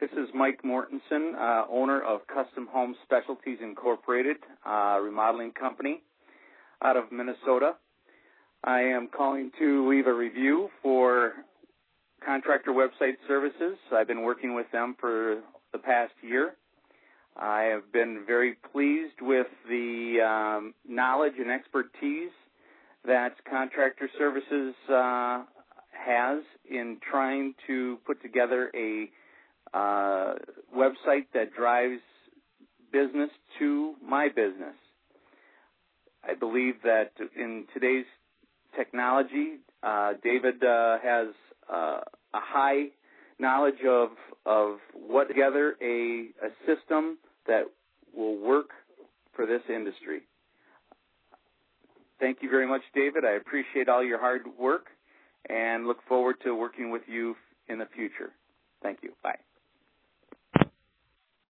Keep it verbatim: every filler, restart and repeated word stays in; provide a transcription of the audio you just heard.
This is Mike Mortensen, uh, owner of Custom Home Specialties Incorporated, uh, remodeling company out of Minnesota. I am calling to leave a review for Contractor Website Services. I've been working with them for the past year. I have been very pleased with the um, knowledge and expertise that Contractor Services uh, has in trying to put together a uh, website that drives business to my business. I believe that in today's technology, uh, David uh, has uh, a high knowledge of of what together a, a system that will work for this industry. Thank you very much, David. I appreciate all your hard work and look forward to working with you in the future. Thank you. Bye.